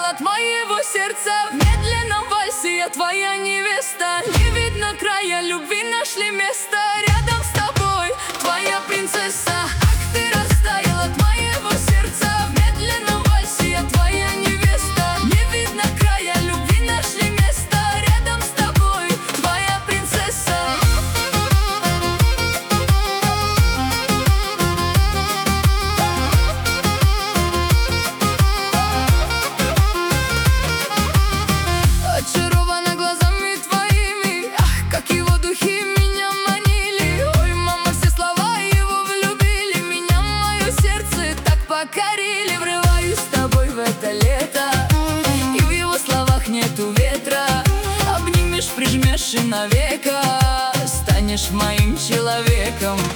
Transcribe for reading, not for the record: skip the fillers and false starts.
растаял от моего сердца. В медленном вальсе я твоя невеста. Не видно края, любви нашли место. Рядом с тобой твоя принцесса. Ах, ты растаял от моего сердца. В медленном вальсе я твоя невеста. Не видно края, любви нашли место. Рядом с тобой твоя принцесса. Очарована глазами твоими, ах, какие воздухи меня манили. Ой, мама, все слова его влюбили. Меня, мое сердце так покорили. Врываюсь с тобой в это лето, и в его словах нету ветра. Обнимешь, прижмешь и навека станешь моим человеком.